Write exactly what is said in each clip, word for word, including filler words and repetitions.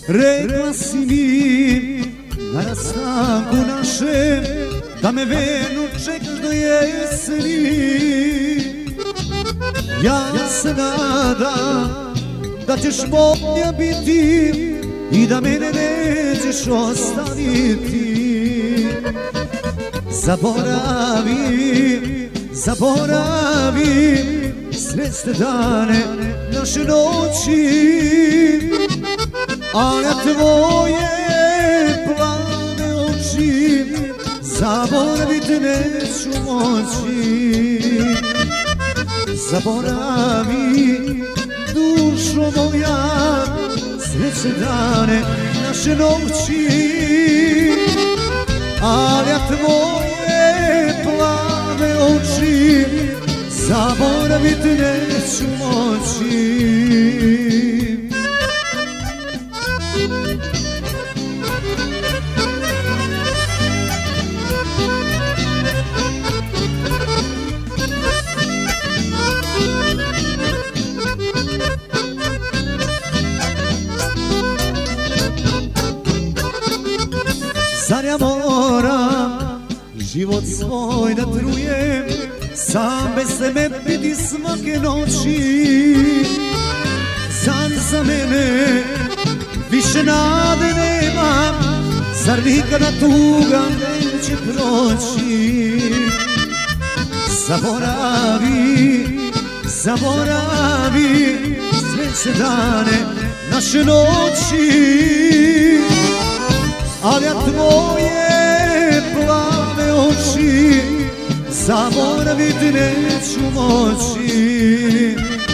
Rekla si mi na rastanku našem da me verno čekaš do jeseni. Ja se nadam da ćeš moja biti i da mene nećeš ostaviti. Zaboravi, zaboravi sretne dane naše noći, a na tvoje plave oči zaboravit neću moći. Zaboravi, dušo moja, sretne dane naše noći, a na tvoje plave oči zaboravit neću moći. Zar ja moram život svoj da trujem, sam bez tebe biti svake noći? Zar za mene više nade nema, zar nikada tuga neće proći? Zaboravi, zaboravi srećne dane naše noći, ali ja tvoje plave oči zaboravit neću moći.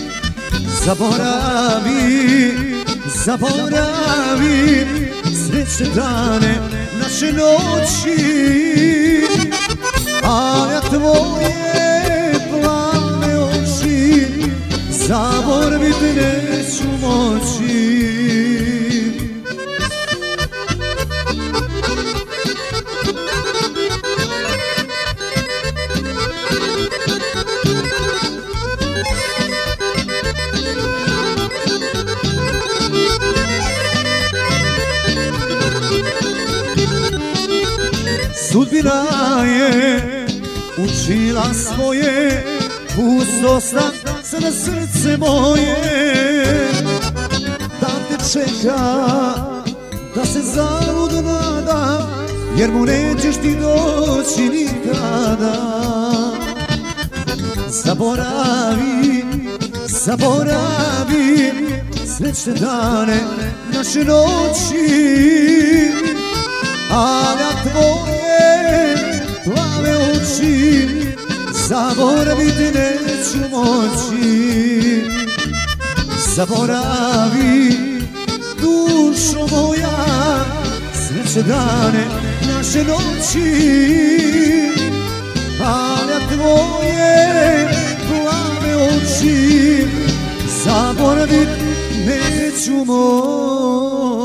Zaboravi, zaboravi srećne dane naše noći, ali ja tvoje plave oči zaboravit neću moći. Sudbina je učila svoje, pusto stav sada srce moje, da te čeka, da se zalud nada, jer mu nećeš ti doći nikada. Zaboravi, zaboravi srećne dane naše noći, a na tvoje plave oči zaboravit neću moći. Zaboravi, dušo moja, srećne dane naše noći, a na tvoje plave oči zaboravit neću moći.